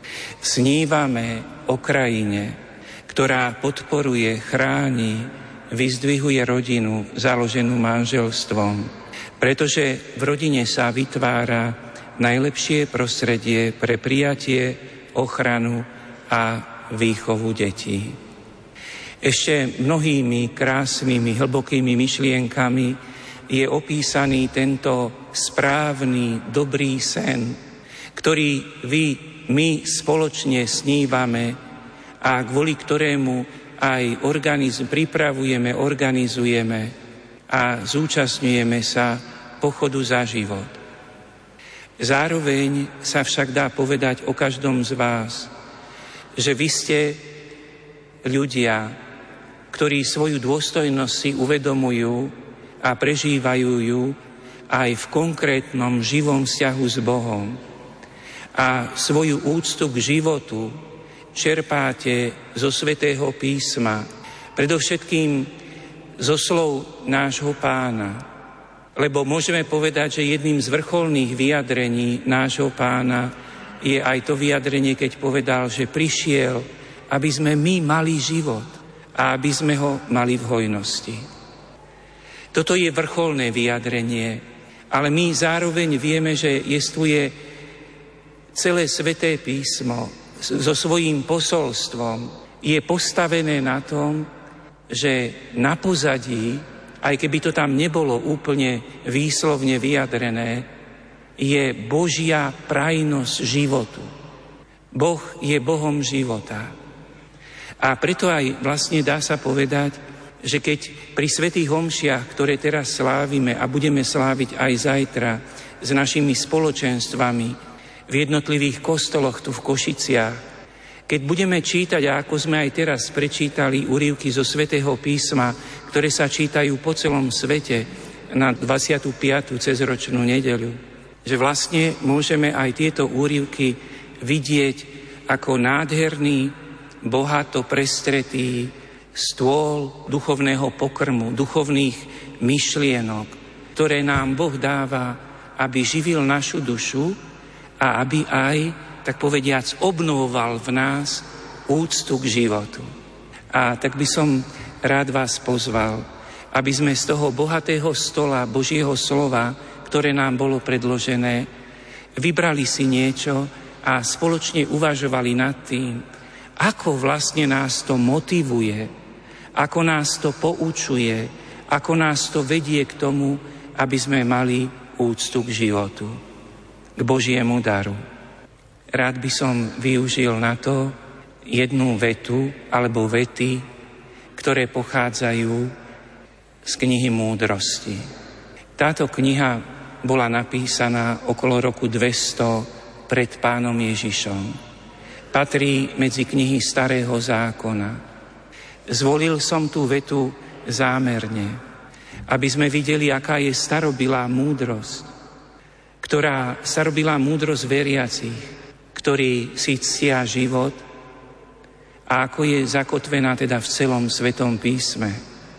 Snívame o krajine, ktorá podporuje, chráni, vyzdvihuje rodinu založenú manželstvom, pretože v rodine sa vytvára najlepšie prostredie pre prijatie, ochranu a výchovu detí. Ešte mnohými krásnymi, hlbokými myšlienkami je opísaný tento správny, dobrý sen, ktorý vy, my spoločne snívame a kvôli ktorému aj organiz- pripravujeme, organizujeme a zúčastňujeme sa pochodu za život. Zároveň sa však dá povedať o každom z vás, že vy ste ľudia, ktorí svoju dôstojnosť si uvedomujú a prežívajú ju aj v konkrétnom živom vzťahu s Bohom. A svoju úctu k životu čerpáte zo Svätého písma, predovšetkým zo slov nášho Pána. Lebo môžeme povedať, že jedným z vrcholných vyjadrení nášho Pána je aj to vyjadrenie, keď povedal, že prišiel, aby sme my mali život a aby sme ho mali v hojnosti. Toto je vrcholné vyjadrenie, ale my zároveň vieme, že jestvuje celé Sväté písmo so svojím posolstvom. Je postavené na tom, že na pozadí, aj keby to tam nebolo úplne výslovne vyjadrené, je Božia prajnosť životu. Boh je Bohom života. A preto aj vlastne dá sa povedať, že keď pri svätých omšiach, ktoré teraz slávime a budeme sláviť aj zajtra s našimi spoločenstvami v jednotlivých kostoloch tu v Košiciach, keď budeme čítať, a ako sme aj teraz prečítali úryvky zo Svätého písma, ktoré sa čítajú po celom svete na dvadsiatu piatu cezročnú nedeľu, že vlastne môžeme aj tieto úryvky vidieť ako nádherný, bohato prestretý stôl duchovného pokrmu, duchovných myšlienok, ktoré nám Boh dáva, aby živil našu dušu a aby aj, tak povediac, obnovoval v nás úctu k životu. A tak by som rád vás pozval, aby sme z toho bohatého stola Božieho slova, ktoré nám bolo predložené, vybrali si niečo a spoločne uvažovali nad tým, ako vlastne nás to motivuje, ako nás to poučuje, ako nás to vedie k tomu, aby sme mali úctu k životu, k Božiemu daru. Rád by som využil na to jednu vetu alebo vety, ktoré pochádzajú z knihy Múdrosti. Táto kniha bola napísaná okolo roku dvesto pred Pánom Ježišom. Patrí medzi knihy Starého zákona. Zvolil som tú vetu zámerne, aby sme videli, aká je starobilá múdrosť, ktorá starobilá múdrosť veriacich, ktorí si ctia život a ako je zakotvená teda v celom Svetom písme.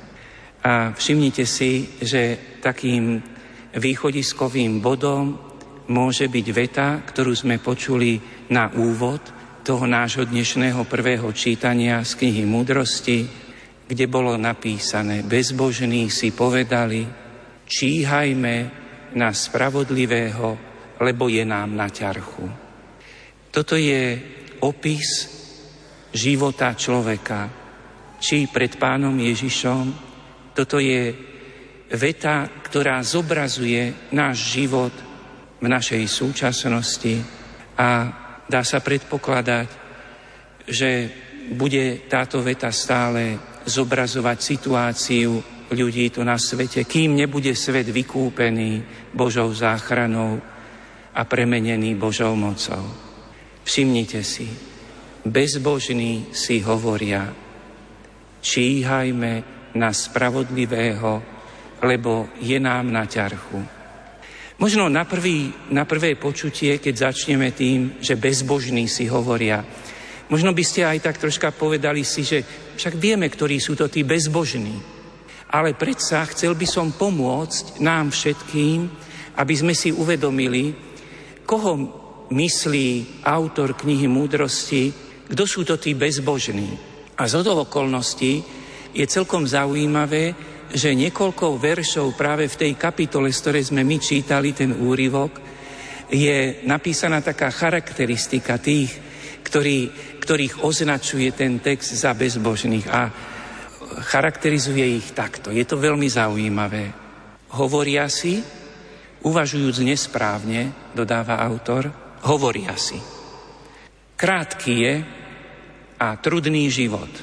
A všimnite si, že takým východiskovým bodom môže byť veta, ktorú sme počuli na úvod toho nášho dnešného prvého čítania z knihy Múdrosti, kde bolo napísané: bezbožní si povedali, číhajme na spravodlivého, lebo je nám na ťarchu. Toto je opis života človeka, či pred Pánom Ježišom. Toto je veta, ktorá zobrazuje náš život v našej súčasnosti a dá sa predpokladať, že bude táto veta stále zobrazovať situáciu ľudí tu na svete, kým nebude svet vykúpený Božou záchranou a premenený Božou mocou. Všimnite si, bezbožní si hovoria, číhajme na spravodlivého, lebo je nám na ťarchu. Možno na, prvý, na prvé počutie, keď začneme tým, že bezbožní si hovoria, možno by ste aj tak troška povedali si, že však vieme, ktorí sú to tí bezbožní. Ale predsa chcel by som pomôcť nám všetkým, aby sme si uvedomili, koho myslí autor knihy Múdrosti, kto sú to tí bezbožní. A z okolností je celkom zaujímavé, že niekoľko veršov práve v tej kapitole, z ktorej sme my čítali ten úryvok, je napísaná taká charakteristika tých, ktorí, ktorých označuje ten text za bezbožných a charakterizuje ich takto. Je to veľmi zaujímavé. Hovoria si, uvažujúc nesprávne, dodáva autor, hovoria si. Krátky je a trudný život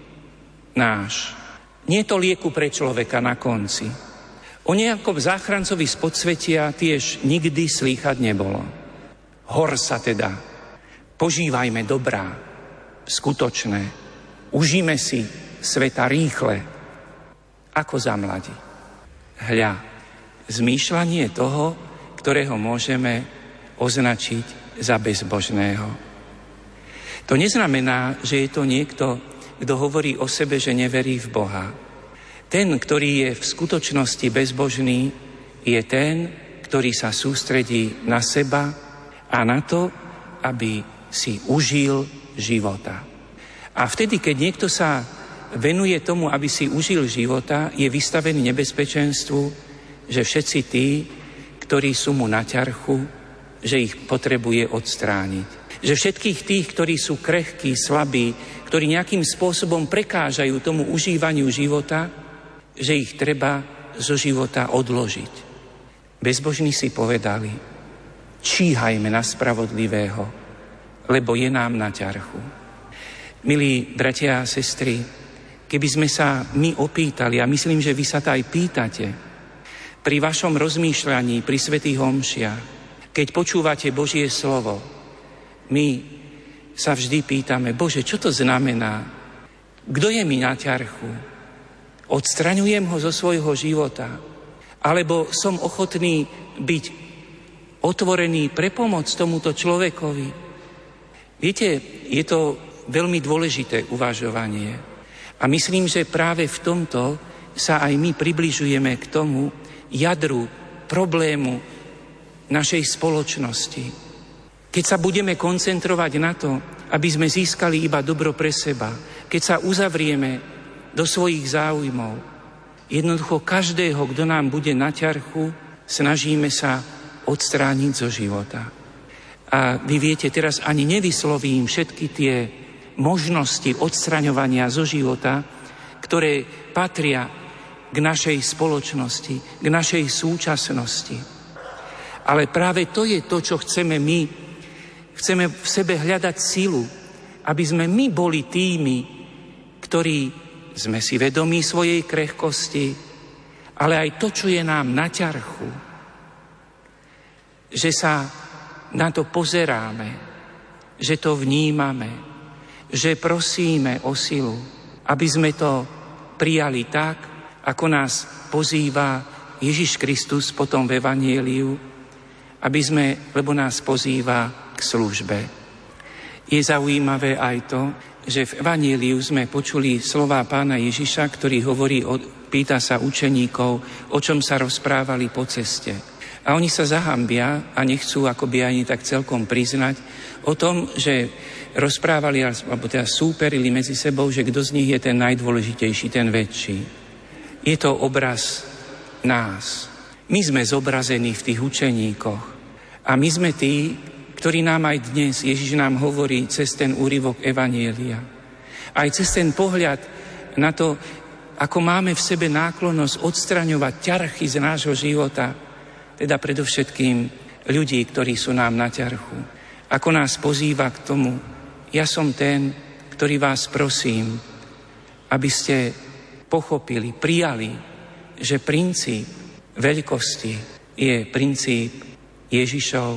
náš. Nie je to lieku pre človeka na konci. O nejakom záchrancovi z podsvetia tiež nikdy slýchať nebolo. Hor sa teda, požívajme dobrá, skutočné, užíme si sveta rýchle, ako za mladí. Hľa, zmýšľanie toho, ktorého môžeme označiť za bezbožného. To neznamená, že je to niekto, kto hovorí o sebe, že neverí v Boha. Ten, ktorý je v skutočnosti bezbožný, je ten, ktorý sa sústredí na seba a na to, aby si užil života. A vtedy, keď niekto sa venuje tomu, aby si užil života, je vystavený nebezpečenstvu, že všetci tí, ktorí sú mu na ťarchu, že ich potrebuje odstrániť. Že všetkých tých, ktorí sú krehkí, slabí, ktorí nejakým spôsobom prekážajú tomu užívaniu života, že ich treba zo života odložiť. Bezbožní si povedali, číhajme na spravodlivého, lebo je nám na ťarchu. Milí bratia a sestry, keby sme sa my opýtali, a myslím, že vy sa to aj pýtate, pri vašom rozmýšľaní, pri svätých omšiach, keď počúvate Božie slovo, my sa vždy pýtame, Bože, čo to znamená? Kto je mi na ťarchu? Odstraňujem ho zo svojho života? Alebo som ochotný byť otvorený pre pomoc tomuto človekovi? Viete, je to veľmi dôležité uvažovanie. A myslím, že práve v tomto sa aj my približujeme k tomu jadru problému našej spoločnosti. Keď sa budeme koncentrovať na to, aby sme získali iba dobro pre seba, keď sa uzavrieme do svojich záujmov, jednoducho každého, kto nám bude na ťarchu, snažíme sa odstrániť zo života. A vy viete, teraz ani nevyslovím všetky tie možnosti odstraňovania zo života, ktoré patria k našej spoločnosti, k našej súčasnosti. Ale práve to je to, čo chceme my. Chceme v sebe hľadať silu, aby sme my boli tými, ktorí sme si vedomí svojej krehkosti, ale aj to, čo je nám na ťarchu, že sa na to pozeráme, že to vnímame, že prosíme o silu, aby sme to prijali tak, ako nás pozýva Ježiš Kristus potom v Evanjeliu, aby sme, lebo nás pozýva k službe. Je zaujímavé aj to, že v Evanjeliu sme počuli slová pána Ježiša, ktorý hovorí, pýta sa učeníkov, o čom sa rozprávali po ceste. A oni sa zahambia a nechcú akoby ani tak celkom priznať o tom, že rozprávali, alebo teda súperili medzi sebou, že kto z nich je ten najdôležitejší, ten väčší. Je to obraz nás. My sme zobrazení v tých učeníkoch. A my sme tí, ktorí nám aj dnes, Ježiš nám hovorí cez ten úryvok Evanjelia. Aj cez ten pohľad na to, ako máme v sebe náklonnosť odstraňovať ťarchy z nášho života, teda predovšetkým ľudí, ktorí sú nám na ťarchu. Ako nás pozýva k tomu, ja som ten, ktorý vás prosím, aby ste pochopili, prijali, že princíp veľkosti je princíp Ježišov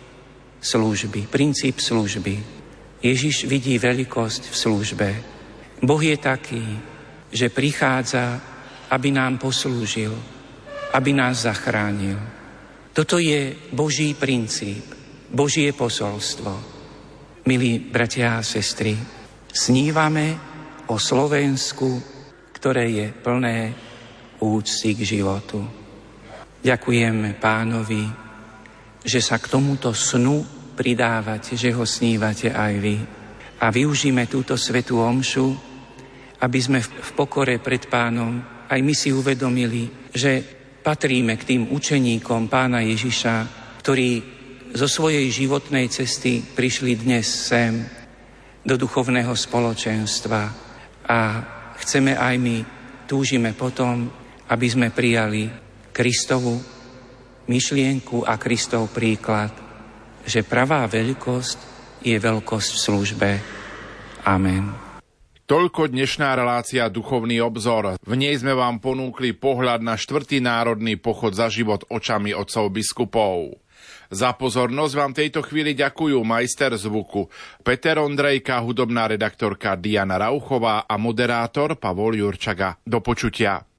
služby, princíp služby. Ježiš vidí veľkosť v službe. Boh je taký, že prichádza, aby nám poslúžil, aby nás zachránil. Toto je Boží princíp, Božie posolstvo. Milí bratia a sestry, snívame o Slovensku, ktoré je plné úcty k životu. Ďakujeme Pánovi, že sa k tomuto snu pridávate, že ho snívate aj vy. A využíme túto svätú omšu, aby sme v pokore pred Pánom aj my si uvedomili, že patríme k tým učeníkom Pána Ježiša, ktorí zo svojej životnej cesty prišli dnes sem do duchovného spoločenstva. A chceme aj my, túžime potom, aby sme prijali Kristovu myšlienku a Kristov príklad, že pravá veľkosť je veľkosť v službe. Amen. Toľko dnešná relácia Duchovný obzor. V nej sme vám ponúkli pohľad na štvrtý národný pochod za život očami otcov biskupov. Za pozornosť vám tejto chvíli ďakujú majster zvuku Peter Ondrejka, hudobná redaktorka Diana Rauchová a moderátor Pavol Jurčaga. Do počutia.